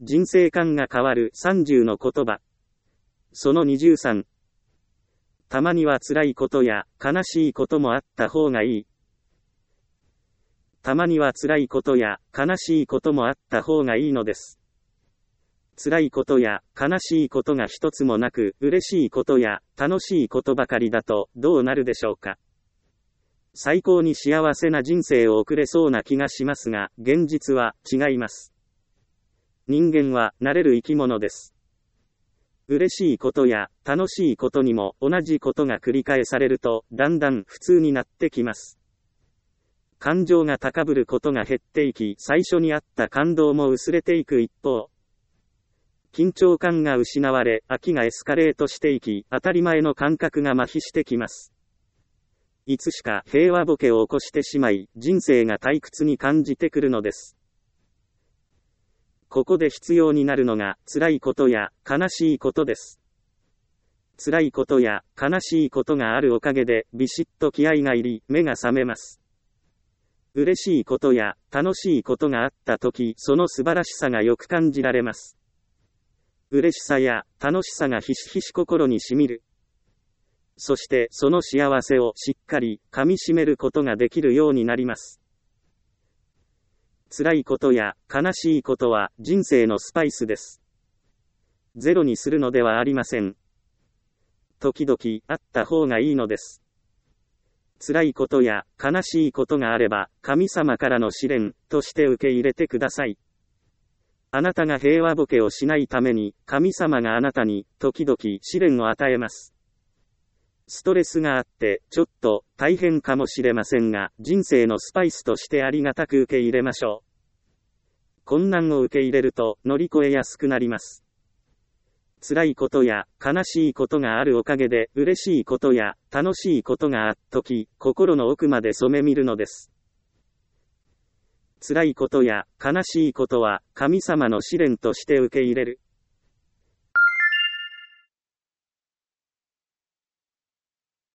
人生観が変わる30の言葉。その23。たまには辛いことや悲しいこともあった方がいい。たまには辛いことや悲しいこともあった方がいいのです。辛いことや悲しいことが一つもなく、嬉しいことや楽しいことばかりだとどうなるでしょうか。最高に幸せな人生を送れそうな気がしますが、現実は違います。人間は慣れる生き物です。嬉しいことや楽しいことにも同じことが繰り返されると、だんだん普通になってきます。感情が高ぶることが減っていき、最初にあった感動も薄れていく一方、緊張感が失われ、飽きがエスカレートしていき、当たり前の感覚が麻痺してきます。いつしか平和ボケを起こしてしまい、人生が退屈に感じてくるのです。ここで必要になるのが、辛いことや悲しいことです。辛いことや悲しいことがあるおかげで、ビシッと気合が入り、目が覚めます。嬉しいことや楽しいことがあったとき、その素晴らしさがよく感じられます。嬉しさや楽しさがひしひし心にしみる。そしてその幸せをしっかり噛み締めることができるようになります。辛いことや悲しいことは人生のスパイスです。ゼロにするのではありません。時々あった方がいいのです。辛いことや悲しいことがあれば、神様からの試練として受け入れてください。あなたが平和ボケをしないために、神様があなたに時々試練を与えます。ストレスがあって、ちょっと大変かもしれませんが、人生のスパイスとしてありがたく受け入れましょう。困難を受け入れると乗り越えやすくなります。辛いことや悲しいことがあるおかげで、嬉しいことや楽しいことがあっとき、心の奥まで染め見るのです。辛いことや悲しいことは神様の試練として受け入れる。